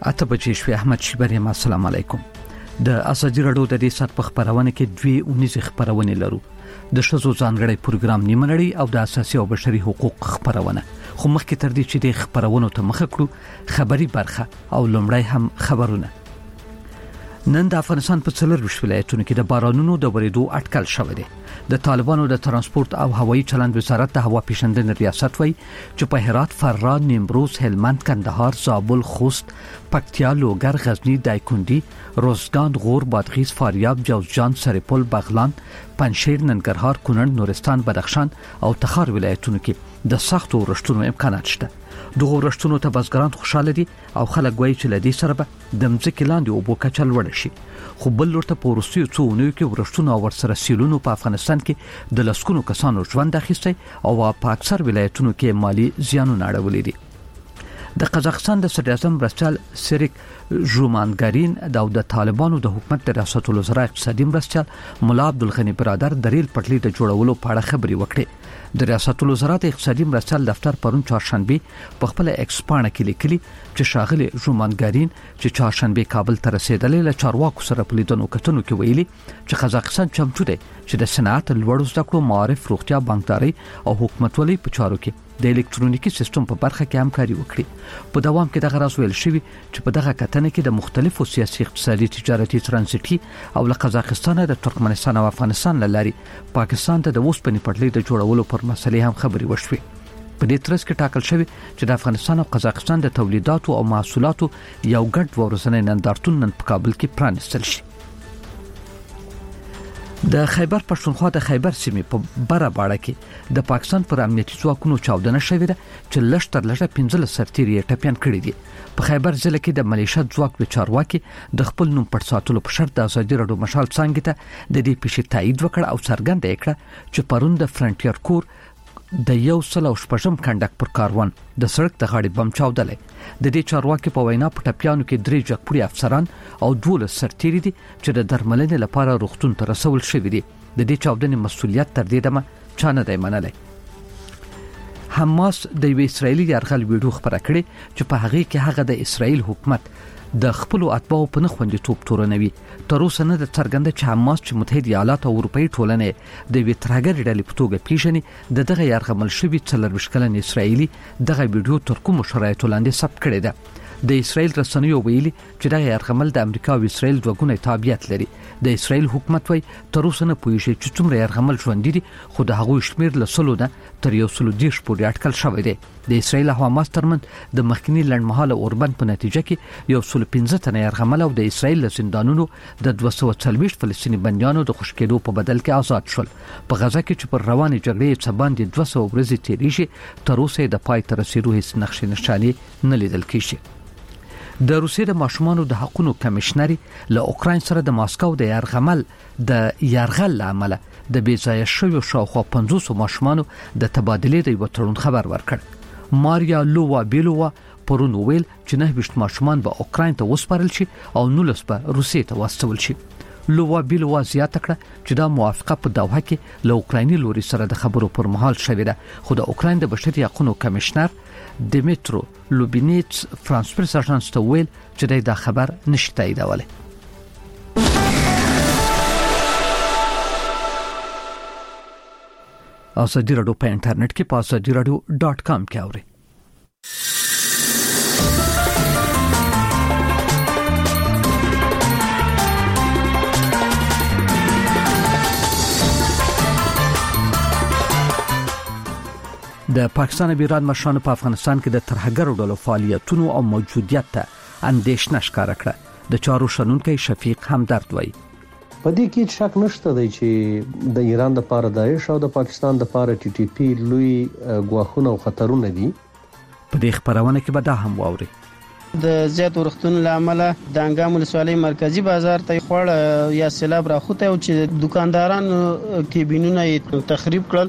اته بجې شوې. احمد شیبری، السلام علیکم. د ازادي راډیو د دې سات په خبرونه کې دوی 19 خبرونه لرو. د شذو ځانګړي پروګرام نیمنړی او د اساسي او بشري حقوق خبرونه. خو مخکې تر دې چې د خبرونو ته مخه کړو، خبري برخه او لومړی هم خبرونه. نن د افغانستان په څلور ولایتونو کې د بارانونو د ورېدو اټکل شوی دی. د طالبانو د ترانسپورت او هوایي چلند وزارت د هوا پیژندنې ریاست وایي چې په هرات، فراه، نیمروز، هلمند، کندهار، زابل، خوست، پکتیا، لوګر، غزنی، دایکنډي، روزګان، غور، بادغیس، فاریاب، جوزجان، سرپل، بغلان، پنجشیر، ننګرهار، کونړ، نورستان، بدخشان او تخار ولایتونو کې د سختو ورښتونو امکانات شته. دغه ورښتونو ته بزګران خوشاله دي او خلک وایي چې لدې سره به د مځکې لاندې اوبو کچه لوړه شي. خو بل ورته په وروستیو څو اونیو کې ورښتونو او ورسره سیلونو په افغانستان کې د لسکونو کسانو ژوند اخیستی او په اکثر ولایتونو کې مالی زیانونه اړولي دي. د قزاقستان د صدر اعظم مرستیال سیریک ژومانګارین د طالبانو د حکومت د ریاست الوزرا اقتصادي مرستیال مولا عبدالغنی برادر د ریل پټلۍ د جوړولو په اړه خبري وکړي. د ریاست الوزرا د اقتصادي مرستیال دفتر پرون چهارشنبه په خپل ایکس پاڼه کې لیکلي چې ښاغلي ژومانګارین چې چهارشنبه کابل ته رسیدلې له چارواکو سره په لیدنو کتنو کې ویلي چې قزاقستان چمتو دی چې د صنعت، لوړو زده کړو، معارف، روغتیا، بانکداري او حکومتولۍ په چارو کې د الکترونیکي سیستم په برخه کې همکاري وکړي. په دوام کې دغه راز ویل شوی چې په دغه کتنه کې د مختلفو سیاسي، اقتصادي، تجارتي، ترانزیتي او له قزاقستان د ترکمنستان او افغانستان لاري پاکستان ته د اوسپنې پټلۍ د جوړولو پر مسلې هم خبري وشوي. په دې ترڅ کې ټاکل شوی چې د افغانستان او قزاقستان د تولیداتو او محصولاتو یو ګډ ورځنی نندارتون نن په کابل کې پرانیستل شي. د خیبر پښتونخوا د خیبر سیمې په بره باړه کې د پاکستان پر امنیتي ځواکونو چاودنه شوې ده چې لږ تر لږه 15 سرتیري ټپيان کړي دي. په خیبر ضلع کې د ملیشیا ځواک د چارواکي د خپل نوم پټ ساتلو په شرط د ازادي راډیو مشال څنګه ته د دې پیښې تایید وکړ او څرګنده کړه چې پرون د فرنټیر کور د یو سل او شپږم کنډک پر کاروان د سړک د غاړې بم چاودلې. د دې چارواکي په وینا په ټپيانو کې 3 جګپړي افسران او 12 سرتیري دي چې د درملنې لپاره روغتون ته رسول شوی دي. د دې چاودنې مسؤلیت تر دې دمه چا نه دی منلی. حماس د یو اسرایلی یرغل ویډیو خبره کړې چې په هغه کې هغه د اسرایل حکومت د خپل اتباعو په نخوندې توپ تورنوي. تر اوسه نه د څرګنده چې حماس چې متحده ایالات او اروپאי ټولنې د وی ترګر ډلې په توګه پیژني د دغه یرغمل شوی 40 کلن اسرایلی دغه ویډیو تر کوم شرایطو لاندې ثبت کړی ده. د اسرایل رسنیو ویلي چې دغه یرغمل د امریکا او اسرایل دوه تابعیت لري. د اسرایل حکومت وایي تر اوسه نه پوهیږي چې څومره یرغمل ژوند دي، خو د هغوی شمیر له 100 نه تر 110 پورې اټکل شوی دی. د اسرایل او حماس ترمنځ د مخکنی لړمحاله اوربند په نتیجه کې 115 تنه یرغمل او د اسرایل له زندانونو د 240 فلسطینی بندیانو د خوشکېدو په بدل کې آزاد شول. په غزا کې چې پر روانې جګړې څه باندې 200 ورځې تیریږي، تر اوسه د پای ته رسیدو هیڅ نقشې نشانې نه لیدل کیږي. د روسیې د ماشومانو د حقوقو کمشنري له اوکراین سره د ماسکو د یرغل عمله د بیځایه شویو شاوخوا 500 ماشومانو د تبادلې د یو تړون خبر ورکړ. ماریا لووا بیلووا پرون ویل چې 9 ماشومان به اوکراین ته وسپارل شي او 19 به روسیې ته واستول شي. لووا بیلووا زیاته کړه چې دا موافقه په دوحه کې له اوکرایني لوري سره د خبرو پر مهال شوې ده، خو د اوکراین د بشري حقوقو کمشنر دیمیترو لوبینیټس فرانس پریس اژانس ته ویل چې دا خبر نشي تاییدولی. ازادي راډیو په انټرنیټ کې په azadiradio.com کې اورئ. د پاکستان او ایران مشرانو په افغانستان کې د ترهګرو ډلو فعالیتونو او موجودیت ته اندېښنه ښکاره کړه. د چارو شنونکي شفیق همدرد وایي په دې کې شک نشته دی چې د ایران د پاره داعش او د پاکستان د پاره ټي ټي پی لوی ګواښونه او خطرونه دي. په دې خبرونه کې به دا هم واوري د زیات ورختونو لامل د انګام ولسوالۍ مرکزی بازار ته خوړ یا سیلاب راخوته او چې دکانداران کېبینونه تخریب کړل.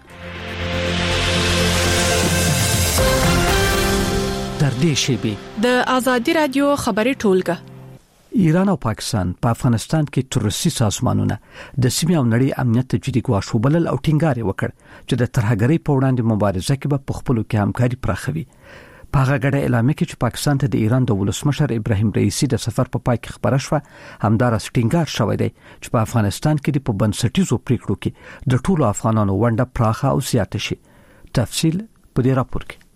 تر دې شیبې د ازادي رادیو خبري ټولګه ایران او پاکستان په افغانستان کې تروریستي سازمانونه د سیمې او نړۍ امنیت ته جدي ګواښ وبلل او ټینګار وکړ چې د ترهګرۍ په وړاندې مبارزه کې به په خپلو کې همکاري پراخوي. په هغه غړې اعلان کې چې پاکستان ته د ایران د ولسمشر ابراهیم رئیسی د سفر په پای کې خبره شوه، همدار سټینګار شوی دی چې په افغانستان کې په بنسټیزو پریکړو کې د ټولو افغانانو ونډه پراخه او زیاته شي. تفصیل په دې راپور کې.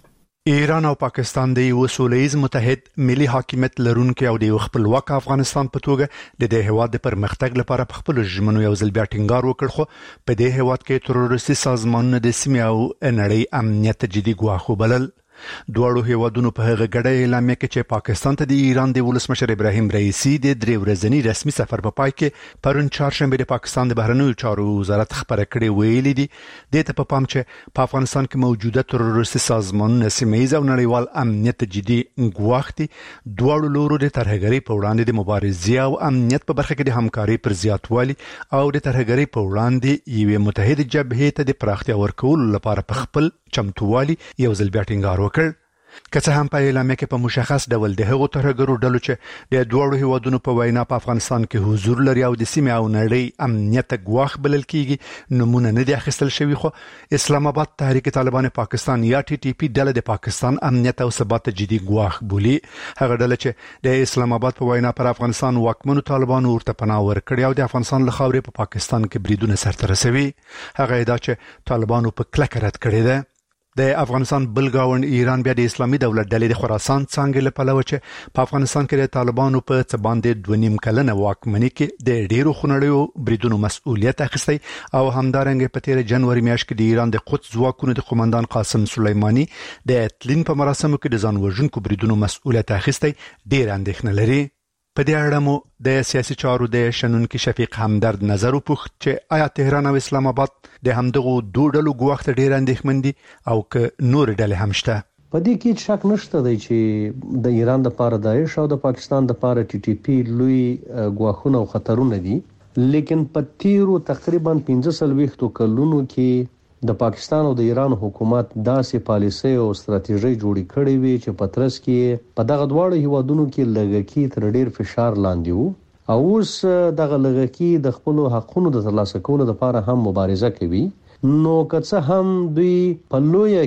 ایران او پاکستان د یو سولهییز متحد ملي حاکمیت لرونکي او د خپلواک افغانستان په توګه د دې هیواد د پرمختګ لپاره په خپل ژمنو یو ځل بیا ټینګار وکړ، خو په دې هیواد کې تروریستي سازمانونه د سیمې او نړۍ امنیت جدي ګواښ وبلل. دواړو هیوادونو په هغه غړې اعلان کې چې پاکستان ته د ایران د ولسمشر ابراهیم رئیسی د 3 ورځنی رسمي سفر په پای کې پرون چهارشنبه د پاکستان د بهرنیو چارو وزارت خبره کړې ویلي دي د ته په پام چې په افغانستان کې موجوده تروریستي سازمانونه سیمه‌یز او نړیوال امنیت جدي ګواښ دي. دواړو لورو د ترهګرۍ په وړاندې د مبارزې او امنیت په برخه کې د همکارۍ پر زیاتوالي او د ترهګرۍ په وړاندې یوه متحده جبهه ته د پراختیا ورکولو لپاره په خپل چمتووالي یو ځل بیا ټینګار وکړ. که څه هم په اعلامیه کې په مشخص ډول د هغو ترهګرو ډلو چې د دوړو هیوادونو په وینا په افغانستان کې حضور لري او د سیمې او نړۍ امنیت ګواښ بلل کیږي نمونه نه دي اخیستل شوی، خو اسلام آباد تحریک طالبان پاکستان یا ټي ټي پی ډله د پاکستان امنیت او ثبات جدي ګواښ بولي. هغه ډله چې د اسلام آباد په وینا پر افغانستان واکمنو طالبانو ورته پناه ورکړي او د افغانستان له خاورې په پاکستان کې بریدونه سرته رسوي، هغه ادعا چې طالبانو په کلکه رد کړې ده. د افغانستان بلګاوند ایران بیا د اسلامي دولت ډلې د خراسان څنګه له پلوه چې په افغانستان کې د طالبانو په څه باندې 2.5 کلنه واکمنۍ کې د ډیرو خونړیو بریدونو مسؤلیت اخیستی او همدارنګه په 13 جنوري میاشت کې د ایران د قدس ځواکونو د قومندان قاسم سلیمانی د تلین په مراسمو کې د ځان وژونکو بریدونو مسؤلیت اخیستی ډیر اندېښنه لري. په دې اړه مو د سیاسي چارو د شنونکي شفیق همدرد نظر وپوښت چې آیا تهران او اسلام آباد د همدغو دوه ډلو ګواښ ته ډیر اندېښمن دي او که نور ډلې هم شته؟ په دې کې شک نشته دی چې د ایران د پاره داعش او د پاکستان د پاره ټي ټي پی لوی ګواښونه او خطرونه دي، لیکن په تیرو تقریبا 15 کلونو کې د پاکستان او د ایران حکومت داسې پالیسي او ستراتیژي جوړې کړې وي چې په ترڅ کې په دغه دواړو هیوادونو کې لږکی تر ډیر فشار لاندې وو او اوس دغه لږکی د خپل حقونو د ترلاسه کولو لپاره هم مبارزه کوي. نو که څه هم دوی په لویه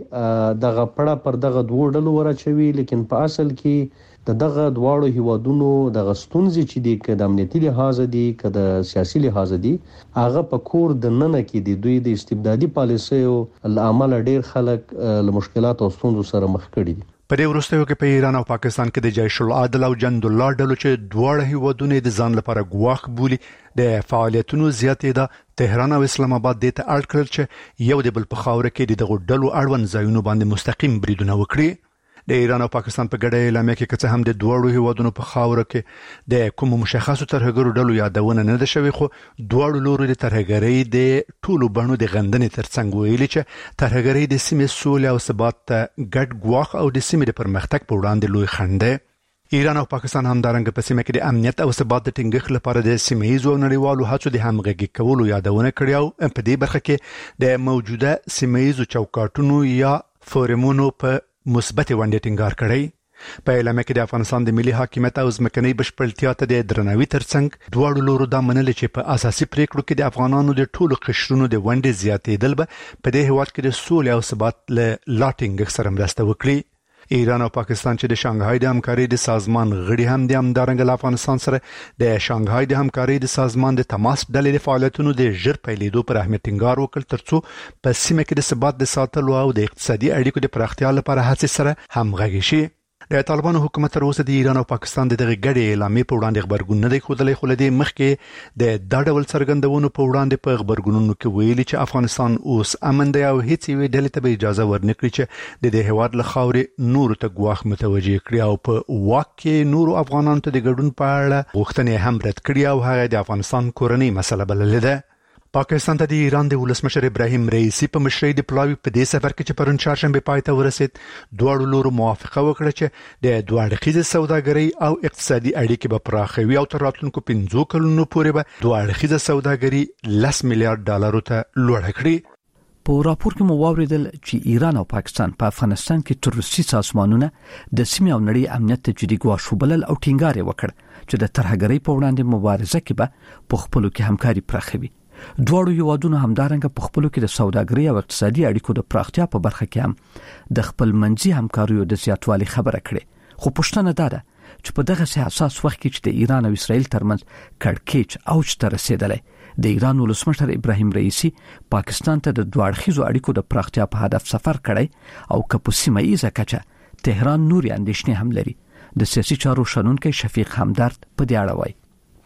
کې دغه پړه پر دغه دوه ډلو ورچوي، لیکن په اصل کې دغه دواړو هیوادونو د غستونځي چې دی که د امنیتي لحاظ دي که د سیاسي لحاظ دي هغه په کور د ننه کې دی دوی د استبدادي پالیسیو لامل ډیر خلک له مشکلات او ستونزو سره مخ کړي دي. په دې وروستیو کې په ایران او پاکستان کې د جیش العدل او جند الله ډلو چې دواړه هیوادونه د ځان لپاره ګواښ بولي د فعالیتونو زیاتېده، تهران او اسلام آباد دې ته اړ کړل چې یو د بل په خاوره کې د دغو ډلو اړوند ځایونو باندې مستقیم بریدونه وکړي. د ایران او پاکستان په ګډه اعلامیه کې که څه هم د دوړو هیوادونو په خاوره کې د کوم مشخصو ترهګرو ډلو یادونه نه ده شوې، خو دوړو لورو د ترهګرۍ د ټولو بڼو د غندنې ترڅنګ ویلي چې ترهګرۍ د سیمې سولې او ثبات ته ګډ ګواښ او د سیمې د پرمختګ په وړاندې لوی خنډ دی. ایران او پاکستان همدارنګه په سیمه کې د امنیت او ثبات د ټینګښت لپاره د سیمه‌یزو او نړیوالو هڅو د همغږي کولو یادونه کړې او په دې برخه کې د موجوده سیمه‌یزو چوکاټونو یا فورمونو په مثبت ونډه ټینګار کړی. په اعلامیه کې د افغانستان د ملي حاکمیت او ځمکنۍ بشپړتیا ته د درناوي ترڅنګ دواړو لورو دا منل چې په اساسي پریکړو کې د افغانانو د ټولو قشرونو د ونډې زیاتېدل به په دې هیواد کې د سولې او ثبات له لاټینګ سره مرسته وکړي. ایران او پاکستان چې د شانګهای د همکارۍ د سازمان غړي هم د همدارنګه له افغانستان سره د شانګهای د همکارۍ د سازمان د تماس ډلې د فعالیتونو د ژر پیلېدو پر اهمیت ټینګار وکړ ترڅو په سیمه کې د ثبات د ساتلو او د اقتصادي اړیکو د پراختیا لپاره هڅې سره همغږي شي. د طالبانو حکومت تر اوسه د ایران او پاکستان د دغه ګډې اعلامیې په وړاندې خبرګون نه دی ښودلی، خو له دې مخکې د دا ډول څرګندونو په وړاندې په خبرګونونو کې ویلي چې افغانستان اوس امن دی او هیڅ یوې ډلې ته به اجازه ورنکړي چې د دې هیواد له خاورې نورو ته ګواښ متوجه کړي او په واک کې نورو افغانانو ته د ګډون په اړه غوښتنې هم رد کړي او هغه د افغانستان کورنۍ مسله بللې ده. پاکستان ته د ایران د ولسمشر ابراهیم رئیسی په مشرۍ د پلاوي په دې سفر کې چې پرون چهارشنبه پای ته ورسید، دواړو لورو موافقه وکړه چې د دوه اړخیزه سوداګرۍ او اقتصادي اړیکې به پراخوي او تر راتلونکو 15 کلونو پورې به دوه اړخیزه سوداګري $10 میلیارډ ته لوړه کړي. په راپور کې مو واوریدل چې ایران او پاکستان په افغانستان کې تروریستي سازمانونه د سیمې او نړۍ امنیت ته جدي ګواښ وبلل او ټینګار وکړ چې د ترهګرۍ په وړاندې مبارزه کې به په خپلو کې همکاري پراخوي. دواړو هیوادونو همدارنګه په خپلو کې د سوداګرۍ او اقتصادي اړیکو د پراختیا په برخه کې هم د خپل منځي همکاریو د زیاتوالي خبره کړې. خو پوښتنه ده چې په دغه حساس وخت کې چې د ایران او اسرائیل ترمنځ کړکېچ اوج ته رسیدلی، د ایران ولسمشر ابراهیم رئیسی پاکستان ته د دوه اړخیزو اړیکو د پراختیا په هدف سفر کړی او که په سیمه ایزه کچه تهران نوري اندېښنې هم لري. د سیاسي چارو شنونکی شفیق همدرد په دې اړه وایي.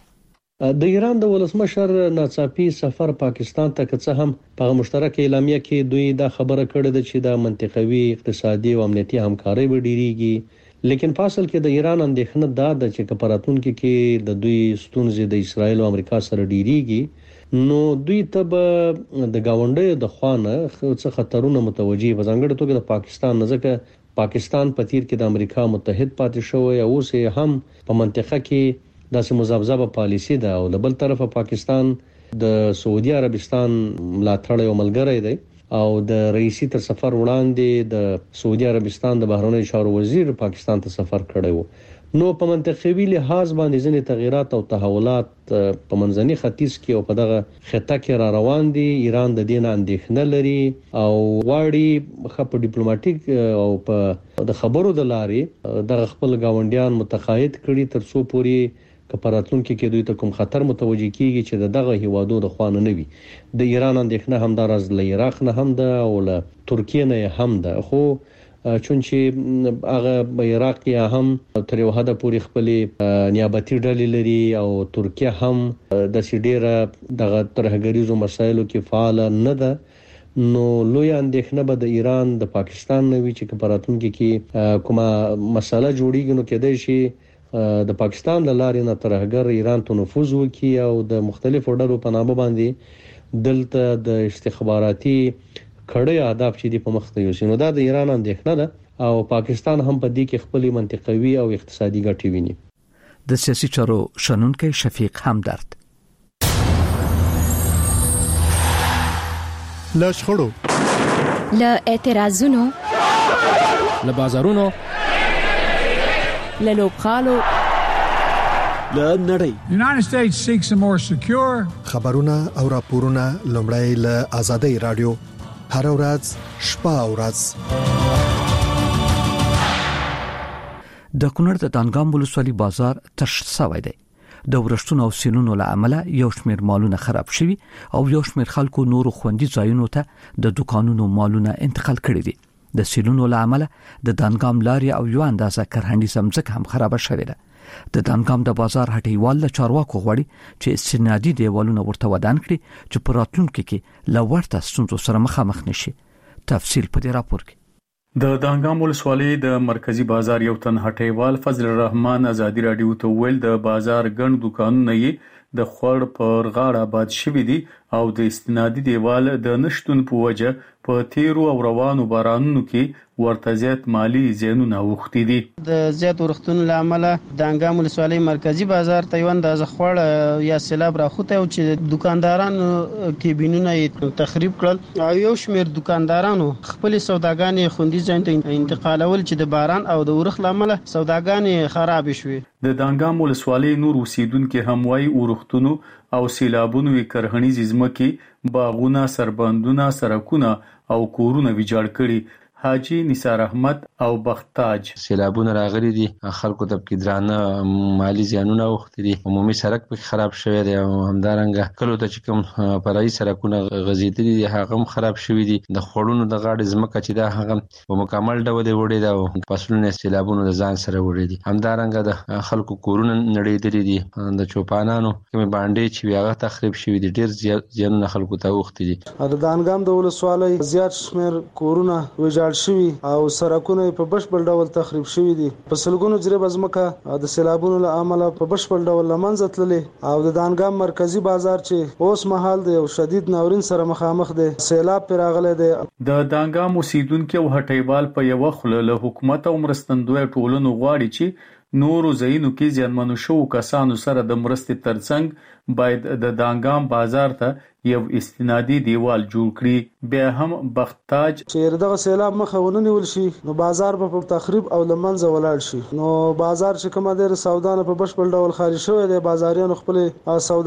د ایران د ولسمشر ناڅاپي سفر پاکستان ته که څه هم په مشترک اعلامیه کې دوی دا خبره کړې ده چې د منطقوي اقتصادي او امنیتي همکارۍ به ډیریږي، لیکن فاصل کې د ایران اندېښنه دا چې کپراتونکو کې د دوی ستونزې د اسرائیل او امریکا سره ډیریږي، نو دوی ته به د گاونډیو د خوانه څه خطرونه متوجي په ځانګړي توګه د پاکستان نه، ځکه پاکستان په تیر کې د امریکا متحد پاتې شوی او اوس هم په منطقه کې داسې مذبذبه پالیسی ده او د بل طرفه پاکستان د سعودي عربستان ملاتړ او ملګری دی او د رئیسی تر سفر وړاندې د سعودي عربستان د بهرنیو چارو وزیر پاکستان ته سفر کړی و. نو په منطقوي لحاظ باندې ځینې تغیرات او تحولات په منځني ختیځ کې او په دغه خطه کې را روان دي. ایران د دې نه اندېښنه لري او غواړي په ډیپلوماټیک او په د خبرو د لارې د خپل گاونډیان متقاعد کړي تر څو پوري کپراتونکو کې دوی ته کوم خطر متوجي کیږي چې دغه هیوادو د خوانه نه وي. د ایران اندېښنه هم د راز له عراق نه هم ده او له ترکیه نه هم ده، خو چونچې هغه عراق یا هم تر یو حد پورې خپل نیابتي ډلې لري او ترکیه هم د سیډيره دغه ترهګریزو مسایلو کې فعال نه ده، نو لوی اندېښنه به د ایران د پاکستان نه وی چې کپراتونکو کې کومه مسله جوړیږي نو کېدای شي د پاکستان له لارې نه ترهګر ایران ته نفوذ وکړي او د مختلفو ډلو په نامه باندې دلته د استخباراتي کړي اهداف چې دی په مخ ته یوسي. نو دا د ایران اندېښنه ده او پاکستان هم په دې کې خپل منطقوي او اقتصادي ګټې ویني. د سیاسي چارو شنونکی شفیق همدرد. له شخړو، له اعتراضونو، له بازارونو، له لوبخالو، له نړۍ. United States seeks a more secure. خبرونه او راپورونه لومړی له آزادۍ رادیو هر ورځ شپه او ورځ. د کونړ د دانګام ولسوالۍ بازار تش شوی دی. د ورښتونو او سینونو له امله یو شمېر مالونه خراب شوي او یو شمېر خلکو نورو خوندي ځایونو ته د دکانونو مالونه انتقال کړي دي. د سیلونو له امله د دانګام لارې او یو اندازه کرهنډي سمځکه هم خراب شوې ده. د دانګام د بازار هټیوال له چارواکو غواړي چې استنادي دیوالونه ورته ودان کړي چې په راتلونکي کې له ورته ستونزو سره مخامخ نشي. تفصیل په دې راپور کې. د دانګام ولسوالۍ د مرکزی بازار یو تن هټیوال فضل الرحمن ازادي رادیو ته ویل د بازار ګڼ دکانونه یې د خور پر غاړه آباد شوي دي او د استنادي دیوال د نشټون په وجه په تیرو او روانو بارانونو کې ورته زیات مالی زیانونه اوښتي دي. د زیات ورښتونو له امله دانګام ولسوالۍ مرکزی بازار ته یو اندازه خوړ یا سیلاب راخوته او چې دکاندارانو کېبینونه یې تخریب کړل او یو شمېر دکاندارانو خپل سوداګانې خوندي ځای ته انتقالول چې د باران او د ورښت له امله سوداګانې خراب شوې. د دانګام ولسوالۍ نور اوسیدونکو هم وايي ورښتونو او سیلابونو کرهنیزې ځمکې، باغونه، سربندونه، سړکونه او کورونه ویجاړ کړي. حاجی نثار احمد او بختاج سیلابونه راغلي دي، خلکو ته کې درانه مالی زیانونه اوښتي دي، عمومي سړک په خراب شوی دی او همدارنګه کلو ته چې کوم فرعي سړکونه غزیدلي دي هغه هم خراب شوی دي. د خړونو د غاړې ځمکه چې دا هغه په مکمل ډول وړي دا او فصلونه سیلابونو د ځان سره وړي دي. همدارنګه د خلکو کورونه نړېدلي دي، د چوپانانو کوم باندې چې هغه تخریب شوی دي، ډیر زیانونه خلکو ته اوښتي دي. د دانګام د ولسوالۍ زیات شمېر کورونه ویجاړ شوي او سړکونه په بشپړ ډول تخریب شوي دي. په سلګونو جریب ځمکه د سیلابونو له امله په بشپړ ډول له منځه تللې او د دانګام مرکزی بازار چې اوس مهال د یو شدید ناورین سره مخامخ دی، سیلاب پر راغلی دی. د دانګام اوسیدونکو او هټیوال په یو خله له حکومت او مرستندوی ټولنو غواړي چې نورو ځایونو کې زیانمنو شوو کسانو سره د مرستې ترڅنګ باید د دانګام بازار ته یو استنادي دیوال جوړ کړي. بیا هم بختاج چې دغه سیلاب مخه ونیول شي نو بازار په تخریب او لمنځه ولاړ شي. نو بازار چې کومه ډېر سودانه په بشپړ ډول خالي شوی دی، بازاریانو خپل سودا